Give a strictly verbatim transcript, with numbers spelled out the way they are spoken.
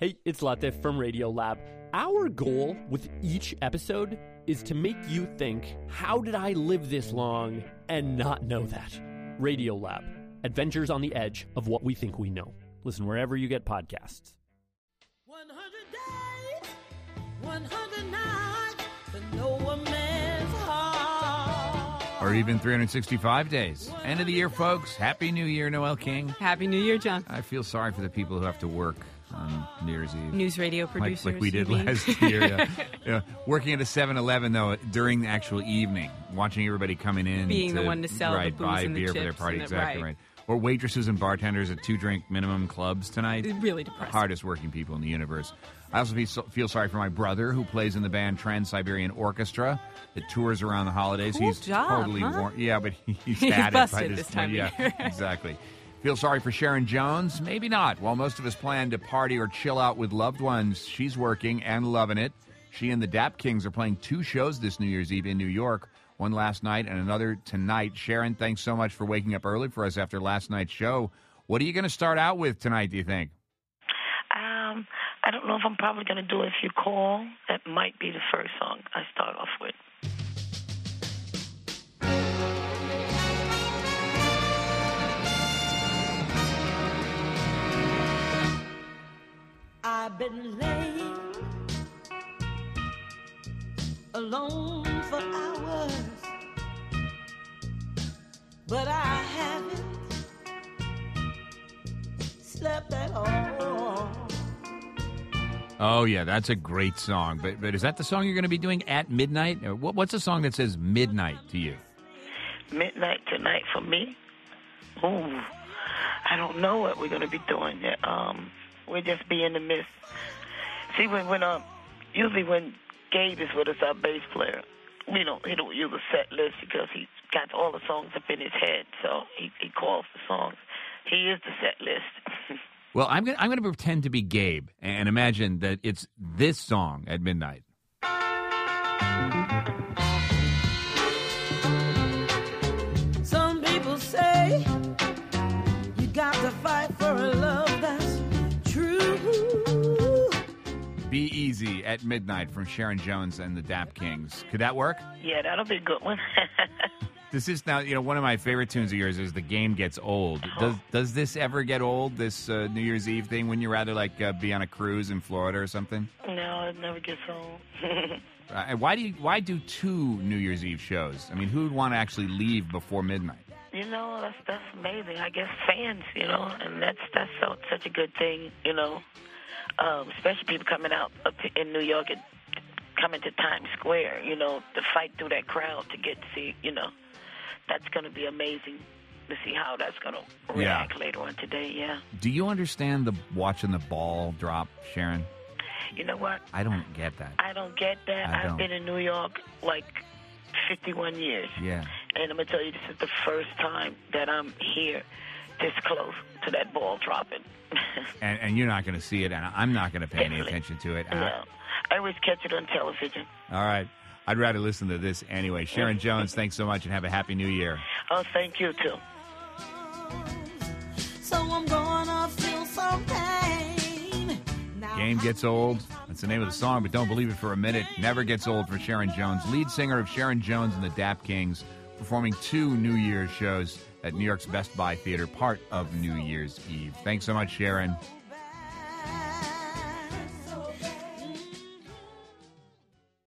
Hey, it's Latif from Radiolab. Our goal with each episode is to make you think, how did I live this long and not know that? Radiolab, adventures on the edge of what we think we know. Listen wherever you get podcasts. one hundred days, one hundred nights to know a man's heart. Or even three hundred sixty-five days. End of the year, folks. Happy New Year, Noel King. Happy New Year, John. I feel sorry for the people who have to work on New Year's Eve. News radio producers. Like, like we did you mean? last year. Yeah. Yeah. Working at a seven eleven, though, during the actual evening. Watching everybody coming in. Being to, the one to sell right, the booze buy and the beer for their chips party. and the- Exactly right. right. Or waitresses and bartenders at two-drink minimum clubs tonight. Really depressing. Hardest working people in the universe. I also feel, feel sorry for my brother, who plays in the band Trans-Siberian Orchestra that tours around the holidays. Cool He's job, totally huh? worn. Yeah, but he- he's, He's had it by busted this, this time point. of Yeah, year. exactly. Feel sorry for Sharon Jones? Maybe not. While most of us plan to party or chill out with loved ones, she's working and loving it. She and the Dap Kings are playing two shows this New Year's Eve in New York. One last night and another tonight. Sharon, thanks so much for waking up early for us after last night's show. What are you going to start out with tonight, do you think? Um, I don't know if I'm probably going to do If You Call. That might be the first song I start off with. I've been laying alone for hours, but I haven't slept at all. Oh, yeah, that's a great song. But but is that the song you're going to be doing at midnight? Or what, what's a song that says midnight to you? Midnight tonight for me? Ooh, I don't know what we're going to be doing yet. Um, we'll just be in the midst. See, when, when um, usually when Gabe is with us, our bass player, we don't, he don't use a set list because he's got all the songs up in his head, so he, he calls the songs. He is the set list. Well, I'm going I'm going to pretend to be Gabe and imagine that it's this song at midnight. Some people say you got to fight for a love that's true. Be Easy at midnight from Sharon Jones and the Dap Kings. Could that work? Yeah, that'll be a good one. This is now, you know, one of my favorite tunes of yours is The Game Gets Old. Does does this ever get old, this uh, New Year's Eve thing, when you rather like uh, be on a cruise in Florida or something? No, it never gets old. Uh, why do you, why do two New Year's Eve shows? I mean, who would want to actually leave before midnight? You know, that's that's amazing. I guess fans, you know, and that's that's so, such a good thing, you know. Um, especially people coming out up in New York and coming to Times Square, you know, to fight through that crowd to get to see, you know. That's going to be amazing to see how that's going to react Yeah. later on today, yeah. Do you understand the watching the ball drop, Sharon? You know what? I don't get that. I don't get that. I I've don't. been in New York like fifty-one years. Yeah. And I'm going to tell you, this is the first time that I'm here this close to that ball dropping. And, and you're not going to see it, and I'm not going to pay any Definitely. attention to it. No. I always catch it on television. All right. I'd rather listen to this anyway. Sharon Jones, thanks so much, and have a happy New Year. Oh, thank you, too. So I'm gonna feel some pain. Now Game Gets Old. That's the name of the song, but don't believe it for a minute. Never Gets Old for Sharon Jones, lead singer of Sharon Jones and the Dap Kings, performing two New Year's shows at New York's Best Buy Theater, part of New Year's Eve. Thanks so much, Sharon. I